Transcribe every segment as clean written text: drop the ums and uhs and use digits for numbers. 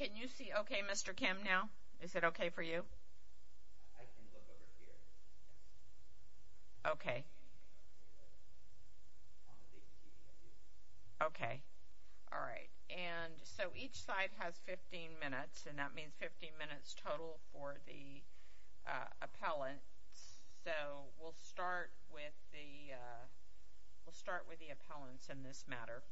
Can you see okay, Mr. Kim, now? Is it okay for you? I can look over here. Yes. Okay. On the big TV I do. Okay. All right. And so each side has 15 minutes, and that means 15 minutes total for the appellants. So we'll start with the appellants in this matter.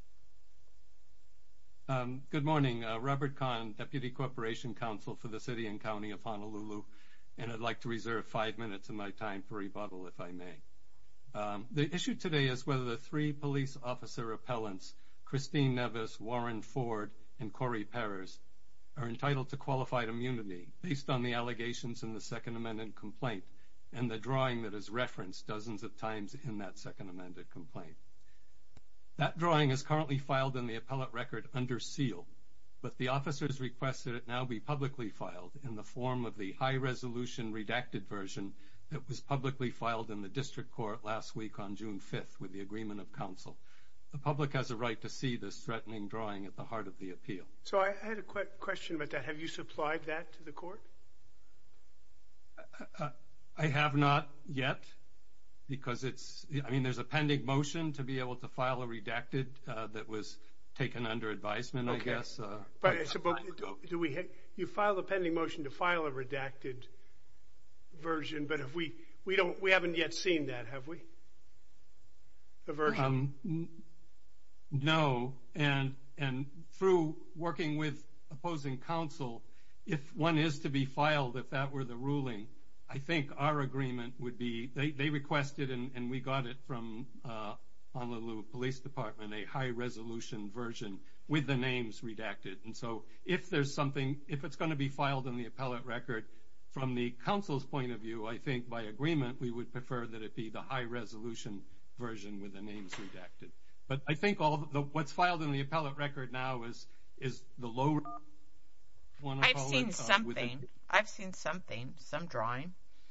Good morning. Robert Kahn, Deputy Corporation Counsel for the City and County of Honolulu, and I'd like to reserve 5 minutes of my time for rebuttal, if I may. The issue today is whether the 3 police officer appellants, Christine Nevis, Warren Ford, and Corey Perez, are entitled to qualified immunity based on the allegations in the Second Amendment complaint and the drawing that is referenced dozens of times in that Second Amendment complaint. That drawing is currently filed in the appellate record under seal, but the officers request that it now be publicly filed in the form of the high-resolution redacted version that was publicly filed in the district court last week on June 5th with the agreement of counsel. The public has a right to see this threatening drawing at the heart of the appeal. So I had a question about that. Have you supplied that to the court? I have not yet, because there's a pending motion to be able to file a redacted that was taken under advisement, Okay. I guess. You filed a pending motion to file a redacted version, but we haven't yet seen that, have we? The version. No, and through working with opposing counsel, if one is to be filed, if that were the ruling, I think our agreement would be, they requested, and we got it from Honolulu Police Department, a high-resolution version with the names redacted. And so if it's going to be filed in the appellate record, from the counsel's point of view, I think by agreement we would prefer that it be the high-resolution version with the names redacted. But I think what's filed in the appellate record now is the low one. I've seen something, some drawing.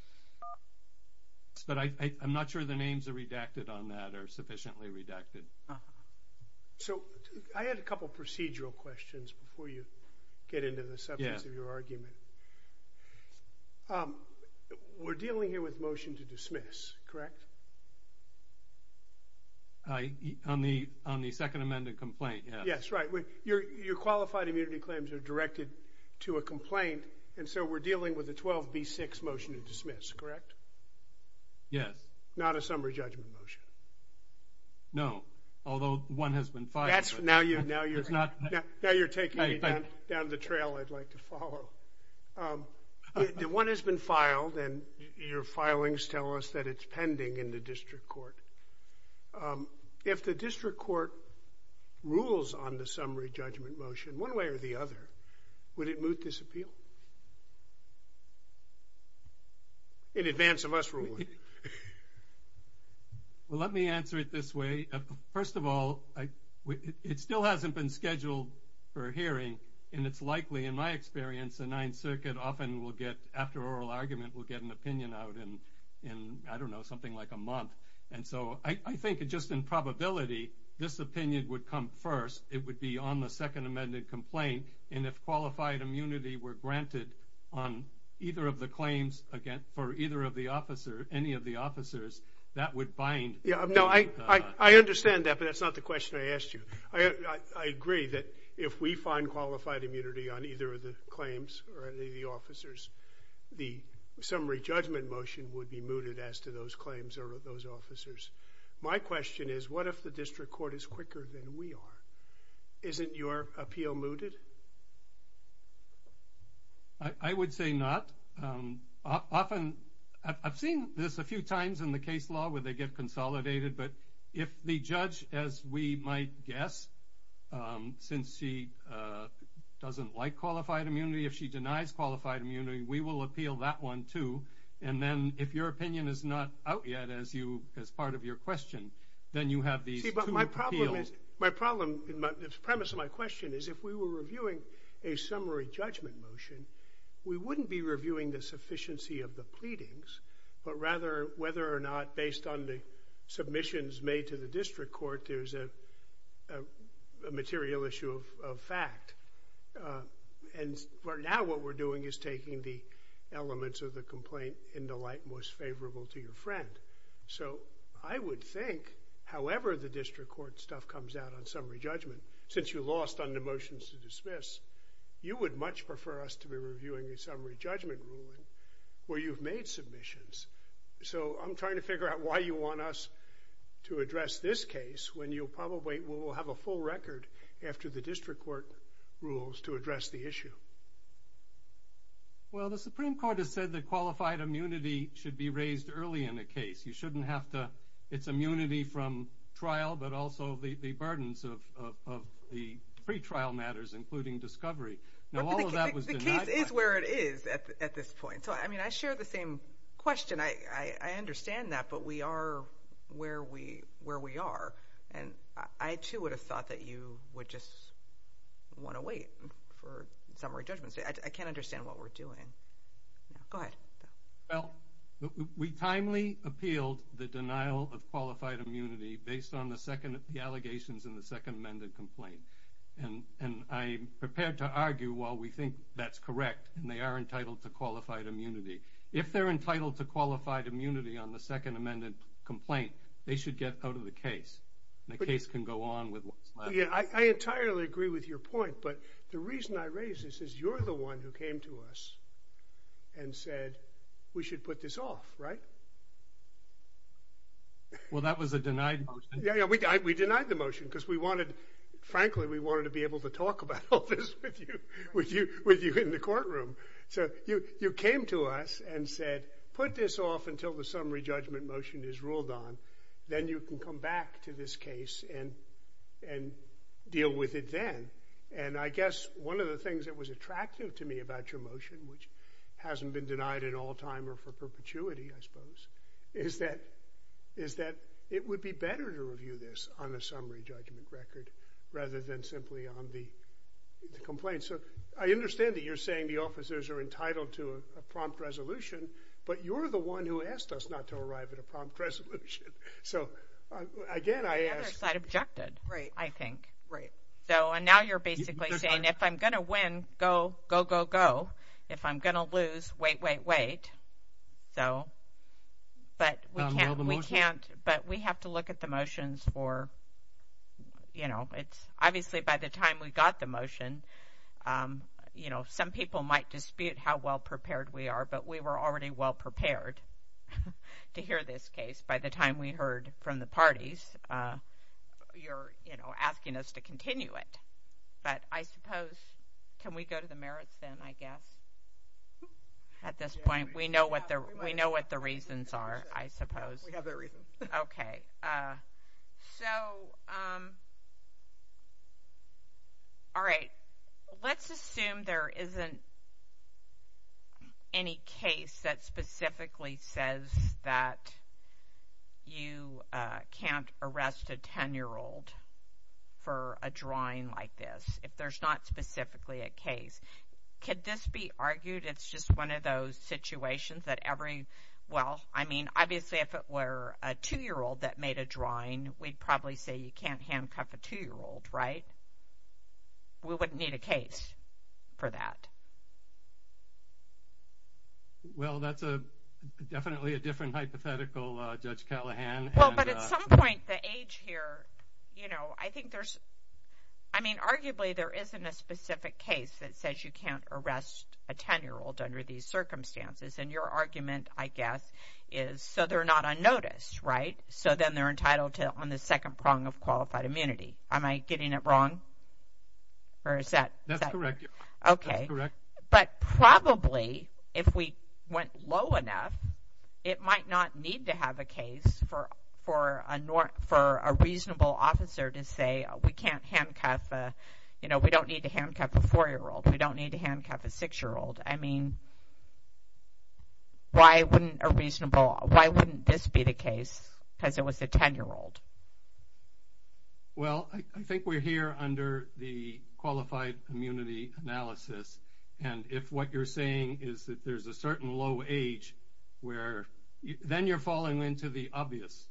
But I'm not sure the names are redacted on that or sufficiently redacted. So I had a couple procedural questions before you get into the substance of your argument. We're dealing here with motion to dismiss, correct? On the Second Amendment complaint, yes. Yes, right. Your qualified immunity claims are directed to a complaint, and so we're dealing with a 12b6 motion to dismiss, correct? Yes. Not a summary judgment motion. No, although one has been filed. Now you're taking me down the trail I'd like to follow. The one has been filed, and your filings tell us that it's pending in the district court. If the district court rules on the summary judgment motion, one way or the other, would it moot this appeal? In advance of us ruling. Well, let me answer it this way. First of all, it still hasn't been scheduled for a hearing, and it's likely, in my experience, the Ninth Circuit often will get, after oral argument, will get an opinion out in I don't know, something like a month. And so I think just in probability, this opinion would come first. It would be on the Second Amendment complaint, and if qualified immunity were granted on either of the claims for either of the officers, any of the officers, that would bind. Yeah, no, I understand that, but that's not the question I asked you. I agree that if we find qualified immunity on either of the claims or any of the officers, the summary judgment motion would be mooted as to those claims or those officers. My question is, what if the district court is quicker than we are? Isn't your appeal mooted? I would say not. Often, I've seen this a few times in the case law where they get consolidated, but if the judge, as we might guess, since she doesn't like qualified immunity, if she denies qualified immunity, we will appeal that one too. And then if your opinion is not out yet as part of your question, then you have these two appeals. The premise of my question is if we were reviewing a summary judgment motion, we wouldn't be reviewing the sufficiency of the pleadings, but rather whether or not, based on the submissions made to the district court, there's a material issue of fact. now what we're doing is taking the elements of the complaint in the light most favorable to your friend. So I would think, however the district court stuff comes out on summary judgment, since you lost on the motions to dismiss, you would much prefer us to be reviewing a summary judgment ruling where you've made submissions. So I'm trying to figure out why you want us to address this case when we'll have a full record after the district court rules to address the issue. Well, the Supreme Court has said that qualified immunity should be raised early in a case. You shouldn't have to, it's immunity from trial, but also the burdens of the pretrial matters, including discovery. Now, all of that was denied. The case is where it is at this point. So, I mean, I share the same question. I understand that, but we are where we are. And I, too, would have thought that you would just want to wait for summary judgment. I can't understand what we're doing. No, go ahead. Well, we timely appealed the denial of qualified immunity based on the allegations in the second amended complaint. And I'm prepared to argue while we think that's correct and they are entitled to qualified immunity. If they're entitled to qualified immunity on the second amended complaint, they should get out of the case. The case can go on with what's left. Yeah, I entirely agree with your point, but the reason I raise this is you're the one who came to us and said we should put this off, right? Well, that was a denied motion. Yeah, we denied the motion because frankly, we wanted to be able to talk about all this with you in the courtroom. So you came to us and said, put this off until the summary judgment motion is ruled on. Then you can come back to this case and deal with it then. And I guess one of the things that was attractive to me about your motion, which hasn't been denied in all time or for perpetuity, I suppose, is that it would be better to review this on a summary judgment record rather than simply on the complaint. So I understand that you're saying the officers are entitled to a prompt resolution, but you're the one who asked us not to arrive at a prompt resolution. So again, I asked. The other side objected, right? I think. Right. So, and now you're basically saying, if I'm going to win, go. If I'm going to lose, wait. So, but we can't, but we have to look at the motions for, it's obviously by the time we got the motion, some people might dispute how well prepared we are, but we were already well prepared to hear this case by the time we heard from the parties. You're, asking us to continue it. But I suppose, can we go to the merits then, I guess? At this point, we know what the reasons are, I suppose. We have that reason. Okay. All right. Let's assume there isn't any case that specifically says that you can't arrest a 10-year-old for a drawing like this, if there's not specifically a case. Could this be argued it's just one of those situations that obviously if it were a 2-year-old that made a drawing, we'd probably say you can't handcuff a 2-year-old, right? We wouldn't need a case for that. Well, that's definitely a different hypothetical, Judge Callahan. Well, but at some point, the age here, I think arguably there isn't a specific case that says you can't arrest a 10-year-old under these circumstances. And your argument, I guess, is so they're not on notice, right? So then they're entitled to on the second prong of qualified immunity. Am I getting it wrong? Or is that? That's correct. Okay. That's correct. But probably if we went low enough, it might not need to have a case for a reasonable officer to say we can't handcuff we don't need to handcuff a 4-year-old. We don't need to handcuff a 6-year-old. I mean, why wouldn't this be the case? Because it was a 10-year-old. Well, I think we're here under the qualified immunity analysis. And if what you're saying is that there's a certain low age where then you're falling into the obvious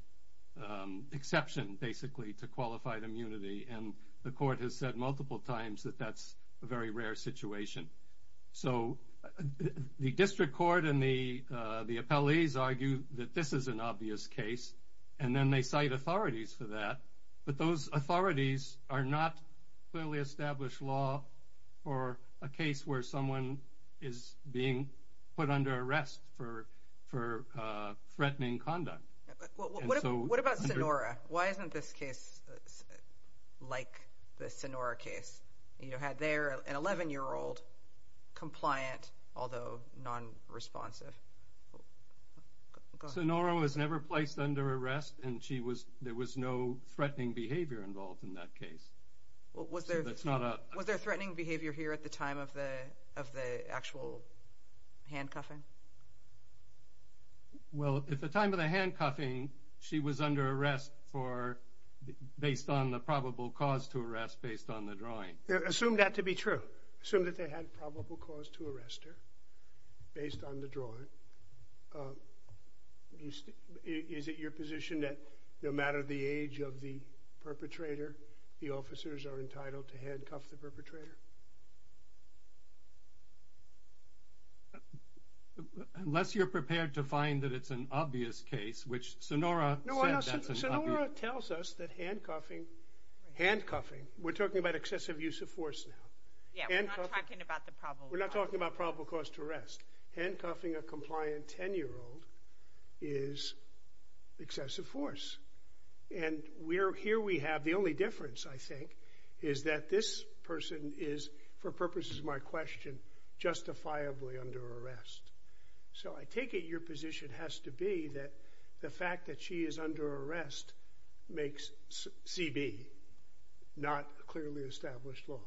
exception, basically, to qualified immunity. And the court has said multiple times that that's a very rare situation. So the district court and the appellees argue that this is an obvious case, and then they cite authorities for that. But those authorities are not clearly established law for a case where someone is being put under arrest for threatening conduct. What about Sonora? Why isn't this case like the Sonora case? You had there an 11-year-old compliant, although non-responsive. Sonora was never placed under arrest, and there was no threatening behavior involved in that case. Was there threatening behavior here at the time of the actual handcuffing? Well, at the time of the handcuffing, she was under arrest based on the probable cause to arrest based on the drawing. Assume that to be true. Assume that they had probable cause to arrest her based on the drawing. Is it your position that no matter the age of the perpetrator, the officers are entitled to handcuff the perpetrator? Unless you're prepared to find that it's an obvious case, which Sonora said that's an obvious... Sonora tells us that handcuffing, we're talking about excessive use of force now. Yeah, we're not talking about the probable cause. We're not talking about probable cause to arrest. Handcuffing a compliant 10-year-old is excessive force. And here we have the only difference, I think, is that this person is, for purposes of my question, justifiably under arrest. So I take it your position has to be that the fact that she is under arrest makes CB not a clearly established law.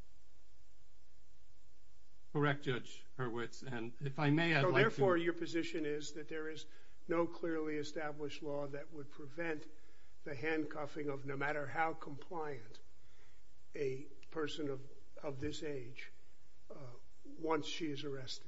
Correct, Judge Hurwitz. And if I may, I'd like to... So therefore, your position is that there is no clearly established law that would prevent the handcuffing of no matter how compliant a person of this age once she is arrested.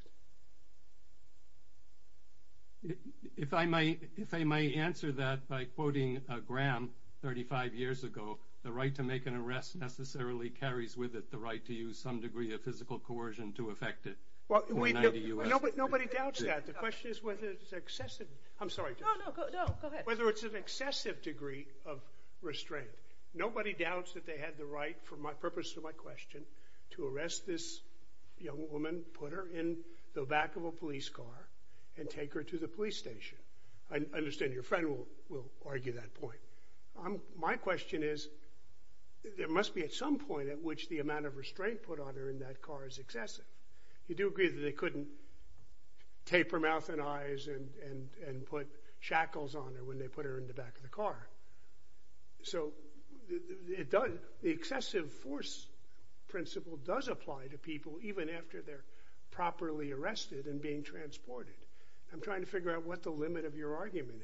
If I may answer that by quoting Graham 35 years ago, the right to make an arrest necessarily carries with it the right to use some degree of physical coercion to effect it. Well, nobody doubts that. The question is whether it's excessive. I'm sorry, Judge. No, go ahead. Whether it's an excessive degree of restraint. Nobody doubts that they had the right, for my purpose of my question, to arrest this young woman, put her in the back of a police car, and take her to the police station. I understand your friend will argue that point. My question is, there must be at some point at which the amount of restraint put on her in that car is excessive. You do agree that they couldn't tape her mouth and eyes and put shackles on her when they put her in the back of the car. So the excessive force principle does apply to people even after they're properly arrested and being transported. I'm trying to figure out what the limit of your argument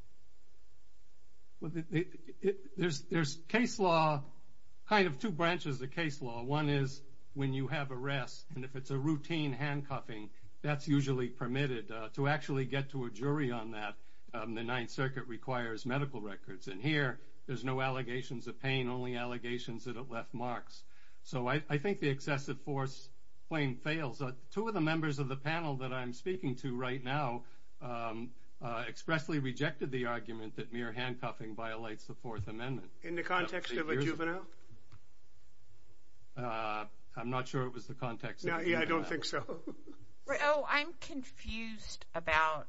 is. Well, there's case law, kind of two branches of case law. One is when you have arrests, and if it's a routine handcuffing, that's usually permitted. To actually get to a jury on that, the Ninth Circuit requires medical records. And here, there's no allegations of pain, only allegations that it left marks. So I think the excessive force claim fails. Two of the members of the panel that I'm speaking to right now expressly rejected the argument that mere handcuffing violates the Fourth Amendment. In the context of a juvenile? I'm not sure it was the context of a juvenile. I don't think so. Oh, I'm confused about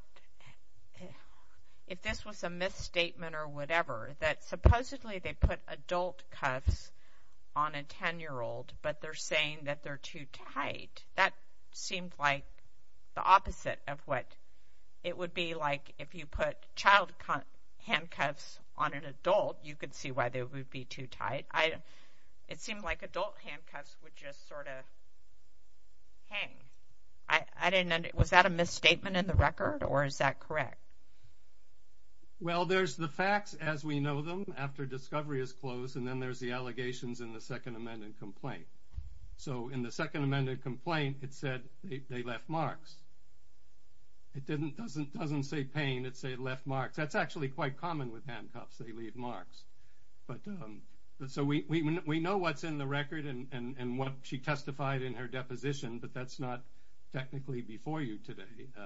if this was a misstatement or whatever, that supposedly they put adult cuffs on a 10-year-old, but they're saying that they're too tight. That seemed like the opposite of what it would be like if you put child handcuffs on an adult. You could see why they would be too tight. It seemed like adult handcuffs would just sort of hang. Was that a misstatement in the record, or is that correct? Well, there's the facts as we know them after discovery is closed, and then there's the allegations in the Second Amendment complaint. So in the Second Amendment complaint, it said they left marks. It doesn't say pain, it said left marks. That's actually quite common with handcuffs. They leave marks. But So we know what's in the record and what she testified in her deposition, but that's not technically before you today.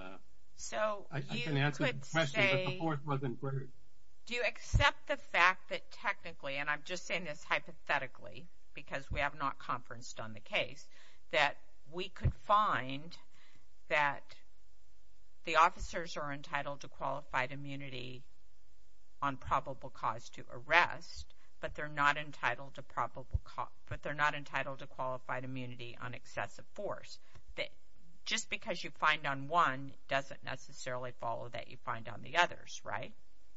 So I can answer the question, but the fourth wasn't clear. Do you accept the fact that technically, and I'm just saying this hypothetically because we have not conferenced on the case, that we could find that the officers are entitled to qualified immunity on probable cause to arrest, but they're not entitled to qualified immunity on excessive force? That just because you find on one doesn't necessarily follow that you find on the others, right?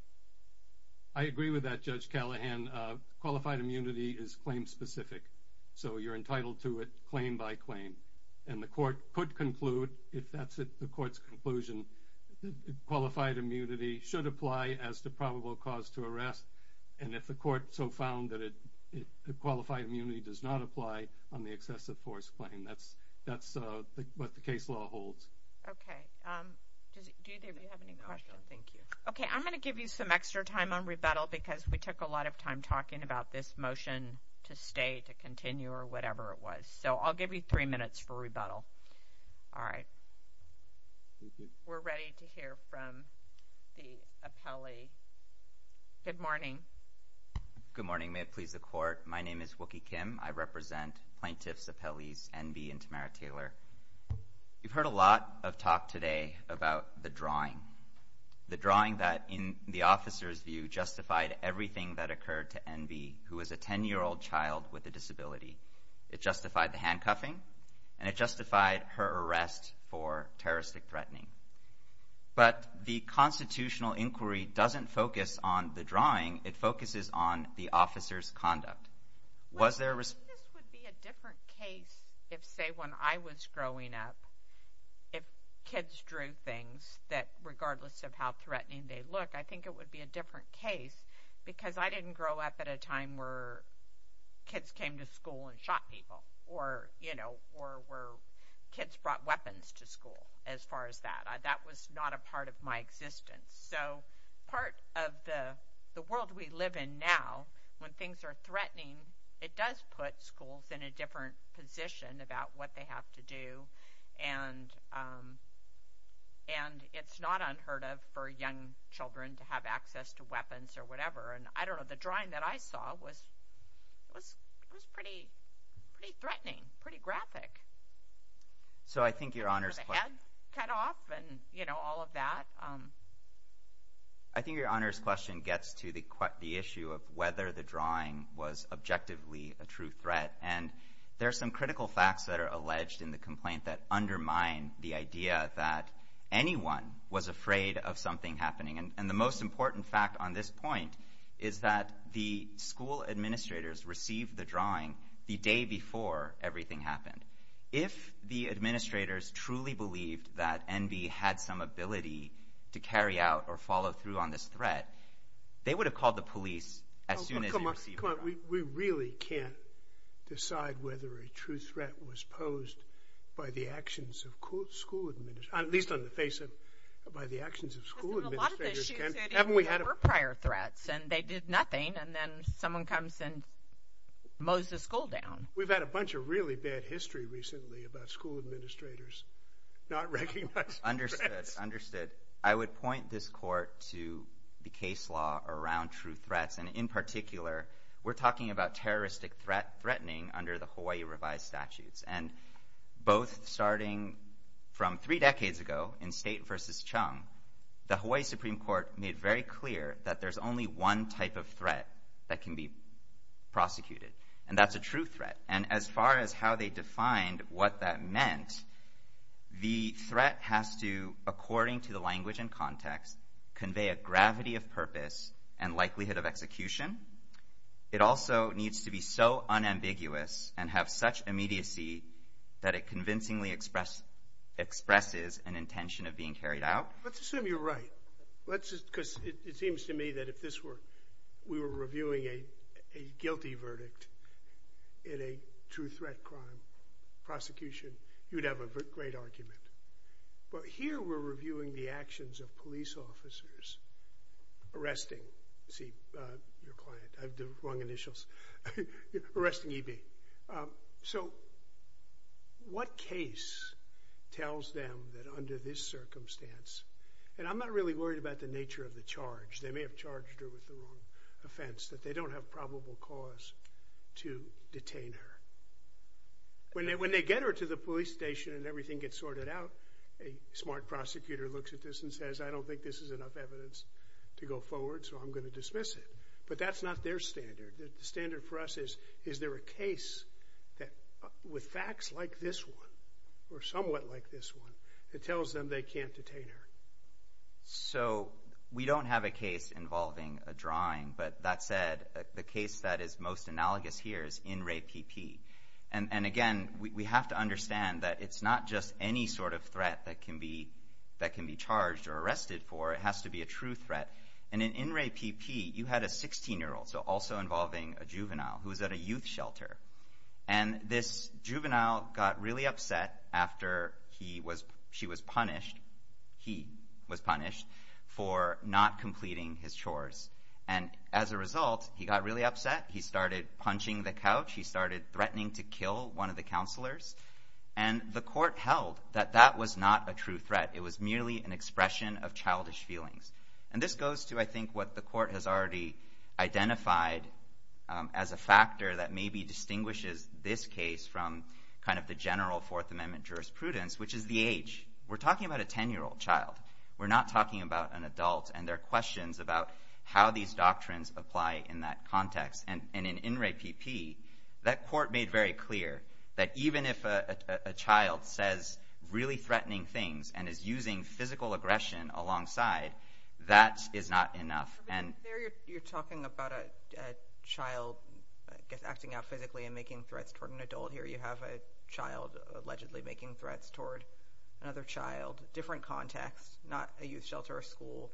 I agree with that, Judge Callahan. Qualified immunity is claim specific, so you're entitled to it claim by claim. And the court could conclude, if that's the court's conclusion, that qualified immunity should apply as to probable cause to arrest. And if the court so found that the qualified immunity does not apply on the excessive force claim, that's what the case law holds. Okay. Do either of you have any questions? No, thank you. Okay, I'm going to give you some extra time on rebuttal because we took a lot of time talking about this motion to stay, to continue, or whatever it was. So I'll give you 3 minutes for rebuttal. All right. Thank you. We're ready to hear from the appellee. Good morning. Good morning. May it please the court. My name is Wookie Kim. I represent plaintiffs, appellees, NB, and Tamara Taylor. You've heard a lot of talk today about the drawing that, in the officer's view, justified everything that occurred to NB, who was a 10-year-old child with a disability. It justified the handcuffing, and it justified her arrest for terroristic threatening. But the constitutional inquiry doesn't focus on the drawing. It focuses on the officer's conduct. This would be a different case if, say, when I was growing up, if kids drew things that, regardless of how threatening they look, I think it would be a different case because I didn't grow up at a time where kids came to school and shot people or where kids brought weapons to school as far as that. That was not a part of my existence. So part of the world we live in now, when things are threatening, it does put schools in a different position about what they have to do, and it's not unheard of for young children to have access to weapons or whatever. And I don't know, the drawing that I saw was pretty threatening, pretty graphic. So I think Your Honor's the head cut off and all of that. I think Your Honor's question gets to the issue of whether the drawing was objectively a true threat. And there are some critical facts that are alleged in the complaint that undermine the idea that anyone was afraid of something happening. And the most important fact on this point is that the school administrators received the drawing the day before everything happened. If the administrators truly believed that NB had some ability to carry out or follow through on this threat, they would have called the police as soon as they received the drawing. We really can't decide whether a true threat was posed by the actions of school administrators, at least on the face of by the actions of school administrators. A lot of the shootings were prior threats, and they did nothing, and then someone comes and mows the school down. We've had a bunch of really bad history recently about school administrators not recognizing threats. Understood. I would point this court to the case law around true threats, and in particular, we're talking about terroristic threatening under the Hawaii Revised Statutes. And both starting from 3 decades ago in State versus Chung, the Hawaii Supreme Court made very clear that there's only one type of threat that can be prosecuted, and that's a true threat. And as far as how they defined what that meant, the threat has to, according to the language and context, convey a gravity of purpose and likelihood of execution. It also needs to be so unambiguous and have such immediacy that it convincingly expresses an intention of being carried out. Let's assume you're right. Because it seems to me that if we were reviewing a guilty verdict in a true threat crime prosecution, you'd have a great argument. But here we're reviewing the actions of police officers arresting your client. I have the wrong initials. Arresting EB. So what case tells them that under this circumstance, and I'm not really worried about the nature of the charge. They may have charged her with the wrong offense, that they don't have probable cause to detain her. When they get her to the police station and everything gets sorted out, a smart prosecutor looks at this and says, I don't think this is enough evidence to go forward, so I'm going to dismiss it. But that's not their standard. The standard for us is there a case that, with facts like this one, or somewhat like this one, that tells them they can't detain her? So we don't have a case involving a drawing, but that said, the case that is most analogous here is In Re PP. And again, we have to understand that it's not just any sort of threat that can be charged or arrested for. It has to be a true threat. And in Re PP, you had a 16-year-old, so also involving a juvenile, who was at a youth shelter. And this juvenile got really upset after he was punished for not completing his chores. And as a result, he got really upset. He started punching the couch. He started threatening to kill one of the counselors. And the court held that that was not a true threat. It was merely an expression of childish feelings. And this goes to, I think, what the court has already identified as a factor that maybe distinguishes this case from kind of the general Fourth Amendment jurisprudence, which is the age. We're talking about a 10-year-old child. We're not talking about an adult, and there are questions about how these doctrines apply in that context. And in Re PP, that court made very clear that even if a child says really threatening things and is using physical aggression alongside, that is not enough. And there you're talking about a child, I guess, acting out physically and making threats toward an adult. Here you have a child allegedly making threats toward another child, different context, not a youth shelter or school.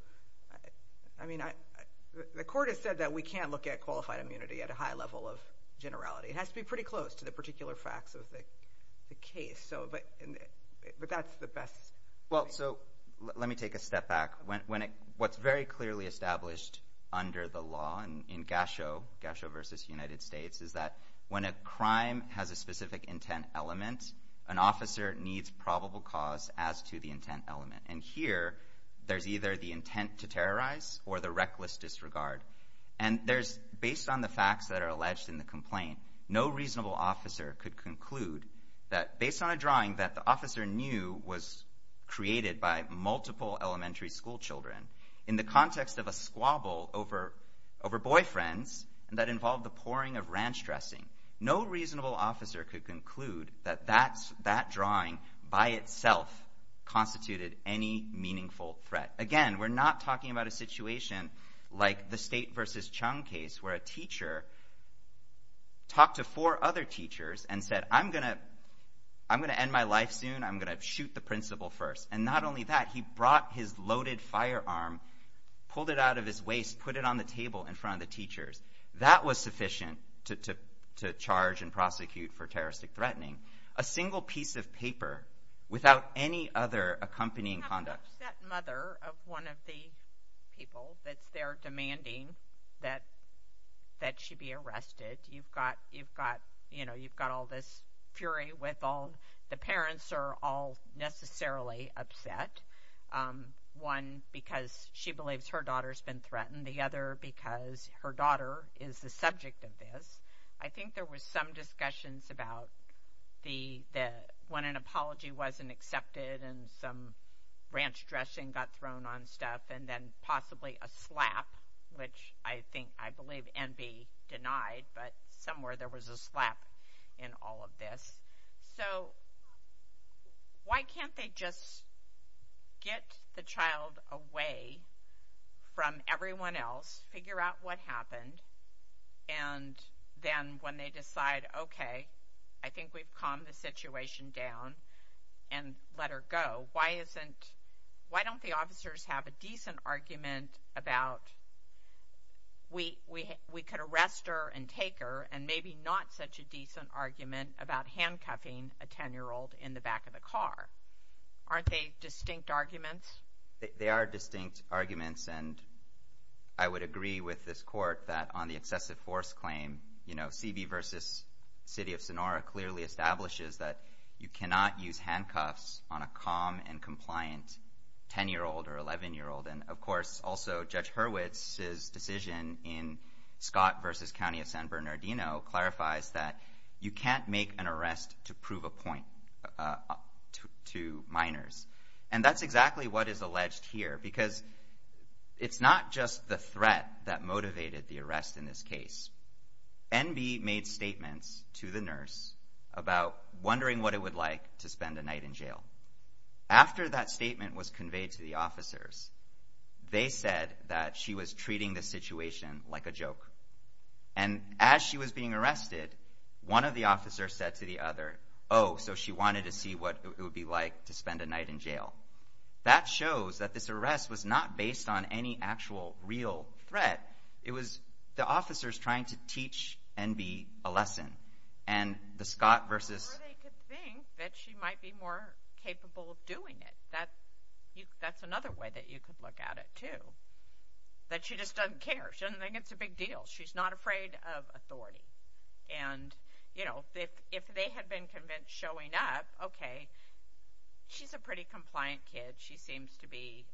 I mean, the court has said that we can't look at qualified immunity at a high level of generality. It has to be pretty close to the particular facts of the case. So, but that's the best. Well, so let me take a step back. What's very clearly established under the law in Gasho versus United States, is that when a crime has a specific intent element, an officer needs probable cause as to the intent element. And here, there's either the intent to terrorize or the reckless disregard. And there's, based on the facts that are alleged in the complaint, no reasonable officer could conclude that, based on a drawing that the officer knew was created by multiple elementary school children, in the context of a squabble over boyfriends, and that involved the pouring of ranch dressing, no reasonable officer could conclude that that drawing by itself constituted any meaningful threat. Again, we're not talking about a situation like the State versus Chung case, where a teacher talked to 4 other teachers and said, I'm going to end my life soon. I'm going to shoot the principal first. And not only that, he brought his loaded firearm, pulled it out of his waist, put it on the table in front of the teachers. That was sufficient to charge and prosecute for terroristic threatening. A single piece of paper without any other accompanying conduct. The upset mother of one of the people that's there demanding that she be arrested. You've got all this fury with all the parents are all necessarily upset. One because she believes her daughter's been threatened. The other because her daughter is the subject of this. I think there was some discussions about when an apology wasn't accepted and some ranch dressing got thrown on stuff, and then possibly a slap, which I believe NB denied, but somewhere there was a slap in all of this. So why can't they just get the child away from everyone else, figure out what happened, and then when they decide, okay, I think we've calmed the situation down, and let her go? Why don't the officers have a decent argument about we could arrest her and take her, and maybe not such a decent argument about handcuffing a 10-year-old in the back of the car? Aren't they distinct arguments? They are distinct arguments, and I would agree with this court that on the excessive force claim, CB versus City of Sonora clearly establishes that you cannot use handcuffs on a calm and compliant 10-year-old or 11-year-old. And, of course, also Judge Hurwitz's decision in Scott versus County of San Bernardino clarifies that you can't make an arrest to prove a point to minors. And that's exactly what is alleged here, because it's not just the threat that motivated the arrest in this case. NB made statements to the nurse about wondering what it would like to spend a night in jail. After that statement was conveyed to the officers, they said that she was treating the situation like a joke. And as she was being arrested, one of the officers said to the other, "Oh, so she wanted to see what it would be like to spend a night in jail." That shows that this arrest was not based on any actual real threat. It was the officers trying to teach NB a lesson. And the Scott versus... Or they could think that she might be more capable of doing it. That's another way that you could look at it, too. That she just doesn't care. She doesn't think it's a big deal. She's not afraid of authority. And, if they had been convinced showing up, okay, she's a pretty compliant kid. She seems to be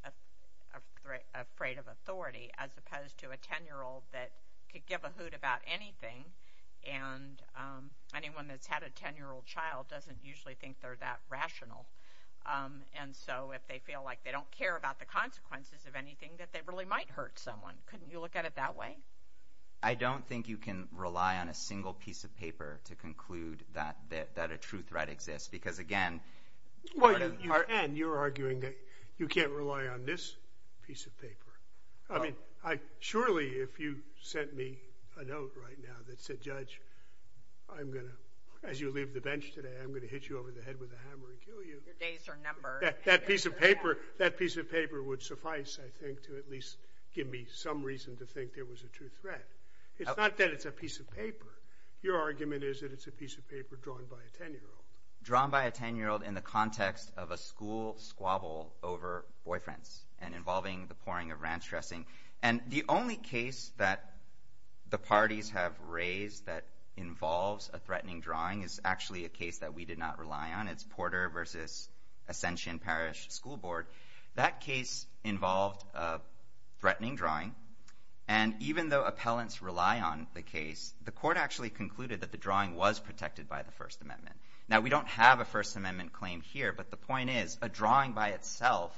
afraid of authority, as opposed to a 10-year-old that could give a hoot about anything. And anyone that's had a 10-year-old child doesn't usually think they're that rational. And so if they feel like they don't care about the consequences of anything, that they really might hurt someone. Couldn't you look at it that way? I don't think you can rely on a single piece of paper to conclude that a true threat exists. Because, again... Well, you can. You're arguing that you can't rely on this piece of paper. I mean, surely if you sent me a note right now that said, "Judge, I'm going to, as you leave the bench today, I'm going to hit you over the head with a hammer and kill you." Your days are numbered. That piece of paper would suffice, I think, to at least give me some reason to think there was a true threat. It's not that it's a piece of paper. Your argument is that it's a piece of paper drawn by a 10-year-old. Drawn by a 10-year-old in the context of a school squabble over boyfriends and involving the pouring of ranch dressing. And the only case that the parties have raised that involves a threatening drawing is actually a case that we did not rely on. It's Porter versus Ascension Parish School Board. That case involved a threatening drawing. And even though appellants rely on the case, the court actually concluded that the drawing was protected by the First Amendment. Now, we don't have a First Amendment claim here, but the point is, a drawing by itself,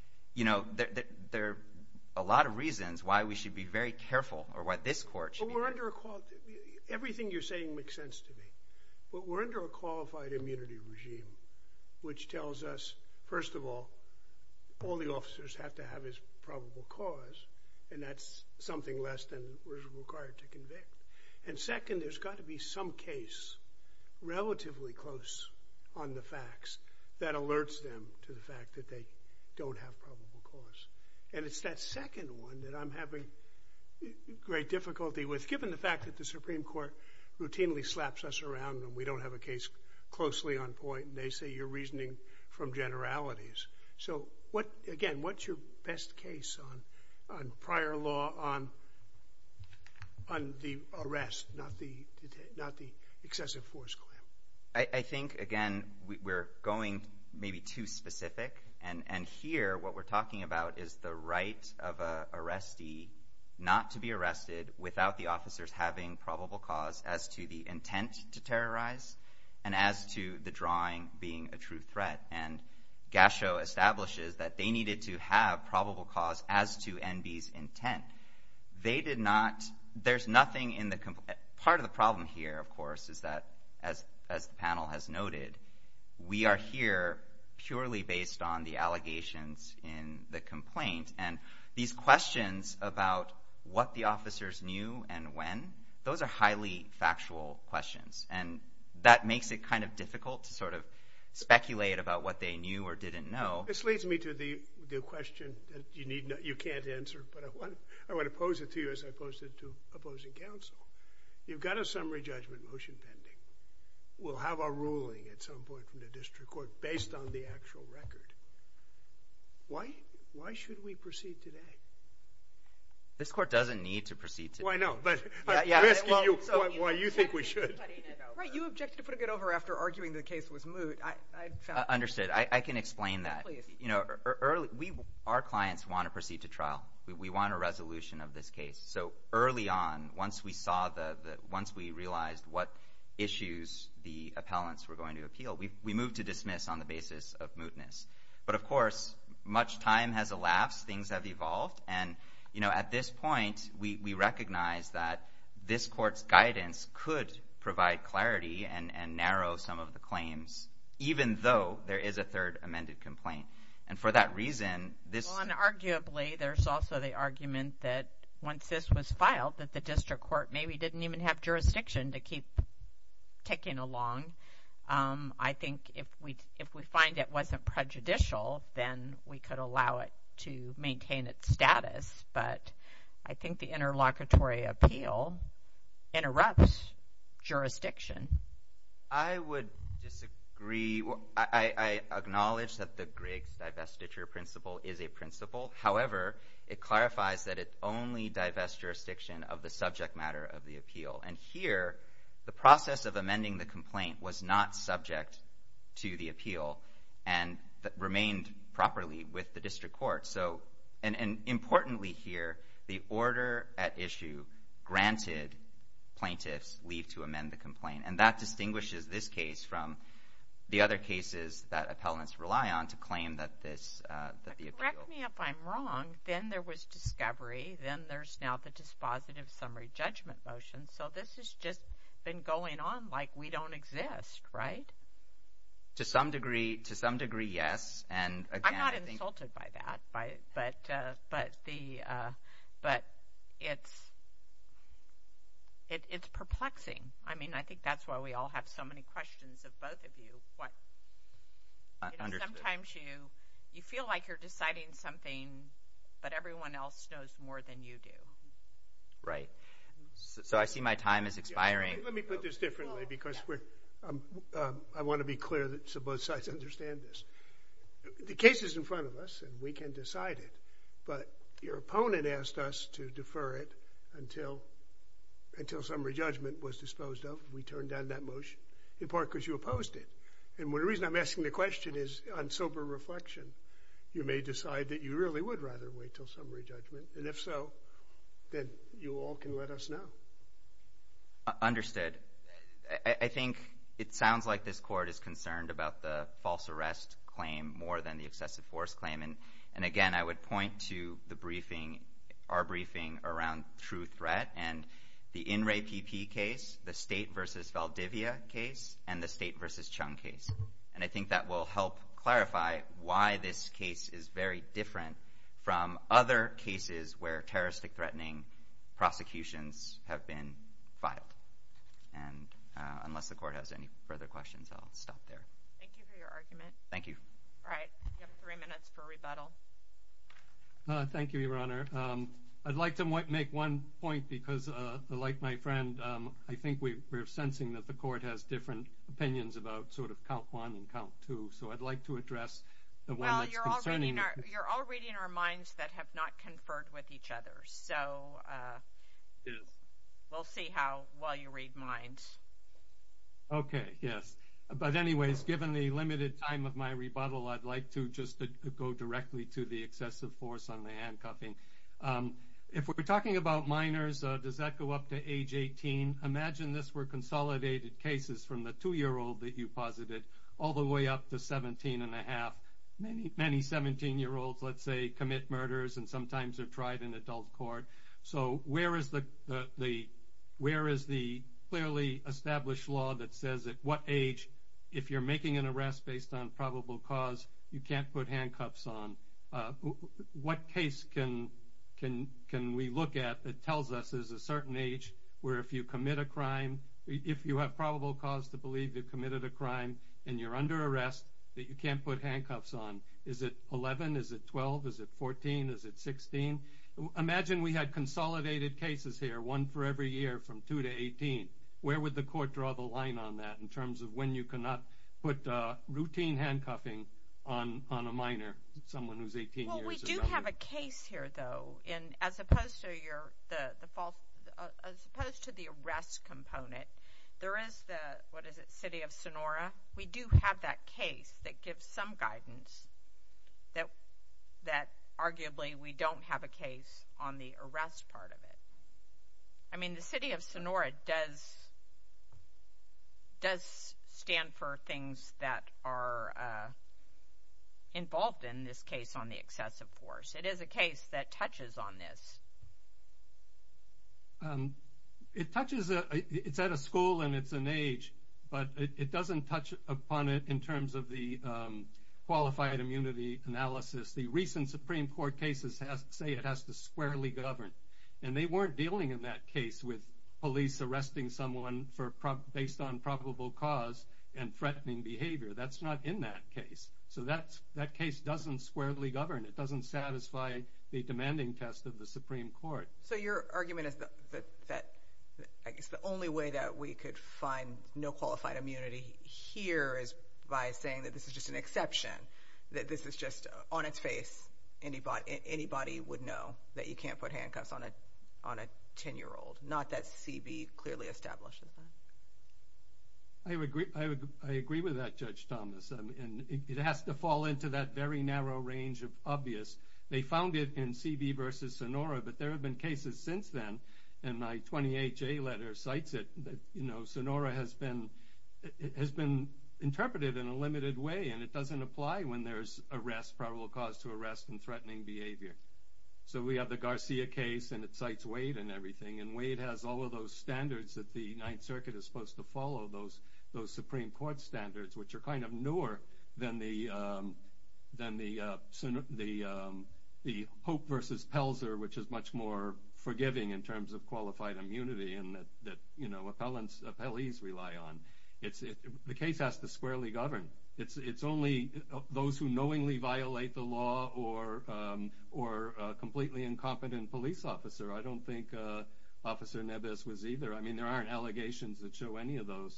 there are a lot of reasons why we should be very careful, or why this court should be. But everything you're saying makes sense to me. But we're under a qualified immunity regime, which tells us, first of all the officers have to have his probable cause, and that's something less than was required to convict. And second, there's got to be some case relatively close on the facts that alerts them to the fact that they don't have probable cause. And it's that second one that I'm having great difficulty with, given the fact that the Supreme Court routinely slaps us around when we don't have a case closely on point, and they say you're reasoning from generalities. So, what's your best case on prior law on the arrest, not the excessive force claim? I think, again, we're going maybe too specific. And here, what we're talking about is the right of an arrestee not to be arrested without the officers having probable cause as to the intent to terrorize and as to the drawing being a true threat. And Gasho establishes that they needed to have probable cause as to NB's intent. They did not. There's nothing in the part of the problem here, of course, is that, as the panel has noted, we are here purely based on the allegations in the complaint. And these questions about what the officers knew and when, those are highly factual questions. And that makes it kind of difficult to sort of speculate about what they knew or didn't know. This leads me to the question that you can't answer, but I want to pose it to you as I posed it to opposing counsel. You've got a summary judgment motion pending. We'll have a ruling at some point from the district court based on the actual record. Why should we proceed today? This court doesn't need to proceed to. Why not? But Yeah, I'm asking well, you so- why you think we should. Right, you objected to putting it over after arguing the case was moot. I found Understood. I can explain that. Please. You know, our clients want to proceed to trial. We want a resolution of this case. So early on, once we saw once we realized what issues the appellants were going to appeal, we moved to dismiss on the basis of mootness. But of course, much time has elapsed, things have evolved, and you know, at this point, we recognize that this court's guidance could provide clarity and narrow some of the claims, even though there is a third amended complaint. And for that reason, this... Well, and arguably, there's also the argument that once this was filed, that the district court maybe didn't even have jurisdiction to keep ticking along. I think if we find it wasn't prejudicial, then we could allow it to maintain its status. But I think the interlocutory appeal interrupts jurisdiction. I would disagree. I acknowledge that the Griggs divestiture principle is a principle. However, it clarifies that it only divests jurisdiction of the subject matter of the appeal. And here, the process of amending the complaint was not subject to the appeal and that remained properly with the district court. So, and importantly here, the order at issue granted plaintiffs leave to amend the complaint. And that distinguishes this case from the other cases that appellants rely on to claim that that the appeal... Correct me if I'm wrong, then there was discovery, then there's now the dispositive summary judgment motion. So this has just been going on like we don't exist, right? To some degree, yes. And again, I'm not I think... insulted by that, but it's perplexing. I mean, I think that's why we all have so many questions of both of you. Sometimes you feel like you're deciding something, but everyone else knows more than you do. Right. So I see my time is expiring. Let me put this differently because I want to be clear so both sides understand this. The case is in front of us, and we can decide it. But your opponent asked us to defer it until summary judgment was disposed of. We turned down that motion, in part because you opposed it. And the reason I'm asking the question is, on sober reflection, you may decide that you really would rather wait till summary judgment. And if so, then you all can let us know. Understood. I think it sounds like this court is concerned about the false arrest claim more than the excessive force claim. And again, I would point to our briefing around true threat and the In Re PP case, the State versus Valdivia case, and the State versus Chung case. And I think that will help clarify why this case is very different from other cases where terroristic threatening prosecutions have been filed. And unless the court has any further questions, I'll stop there. Thank you for your argument. Thank you. All right. You have 3 minutes for rebuttal. Thank you, Your Honor. I'd like to make one point because, like my friend, I think we're sensing that the court has different opinions about sort of count one and count two. So I'd like to address the one that's concerning... Well, you're all reading our minds that have not conferred with each other. So Yes. We'll see how well you read minds. Okay, yes. But anyways, given the limited time of my rebuttal, I'd like to just go directly to the excessive force on the handcuffing. If we're talking about minors, does that go up to age 18? Imagine this were consolidated cases from the 2-year-old that you posited all the way up to 17 and a half. Many 17-year-olds, let's say, commit murders and sometimes are tried in adult court. So where is the clearly established law that says at what age, if you're making an arrest based on probable cause, you can't put handcuffs on? What case can we look at that tells us there's a certain age where if you commit a crime, if you have probable cause to believe you've committed a crime and you're under arrest, that you can't put handcuffs on? Is it 11? Is it 12? Is it 14? Is it 16? Imagine we had consolidated cases here, one for every year from 2 to 18. Where would the court draw the line on that in terms of when you cannot put routine handcuffing on a minor, someone who's 18 years Well, we or do younger. have a case here, though, as opposed to as opposed to the arrest component. There is City of Sonora. We do have that case that gives some guidance that arguably we don't have a case on the arrest part of it. I mean, the City of Sonora does stand for things that are involved in this case on the excessive force. It is a case that touches on this. It touches, it's at a school and it's an age, but it doesn't touch upon it in terms of the qualified immunity analysis. The recent Supreme Court cases say it has to squarely govern. And they weren't dealing in that case with police arresting someone based on probable cause and threatening behavior. That's not in that case. So that case doesn't squarely govern. It doesn't satisfy the demanding test of the Supreme Court. So your argument is that I guess the only way that we could find no qualified immunity here is by saying that this is just an exception, that this is just on its face. Anybody would know that you can't put handcuffs on a 10-year-old. Not that CB clearly establishes that. I agree with that, Judge Thomas. And it has to fall into that very narrow range of obvious. They found it in CB versus Sonora, but there have been cases since then, and my 28J letter cites it, that Sonora has been interpreted in a limited way, and it doesn't apply when there's arrest, probable cause to arrest, and threatening behavior. So we have the Garcia case, and it cites Wade and everything, and Wade has all of those standards that the Ninth Circuit is supposed to follow, those Supreme Court standards, which are kind of newer than the Hope versus Pelzer, which is much more forgiving in terms of qualified immunity, and that appellees rely on. The case has to squarely govern. It's only those who knowingly violate the law or a completely incompetent police officer. I don't think Officer Neves was either. I mean, there aren't allegations that show any of those.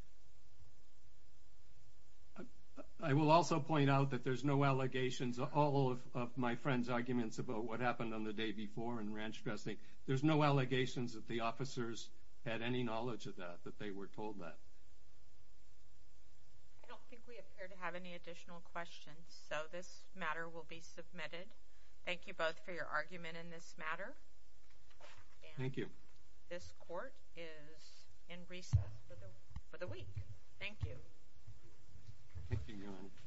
I will also point out that there's no allegations. All of my friends' arguments about what happened on the day before in ranch dressing, there's no allegations that the officers had any knowledge of that they were told that. I don't think we appear to have any additional questions, so this matter will be submitted. Thank you both for your argument in this matter. Thank you. This court is in recess for the week. Thank you. Thank you, Your Honor.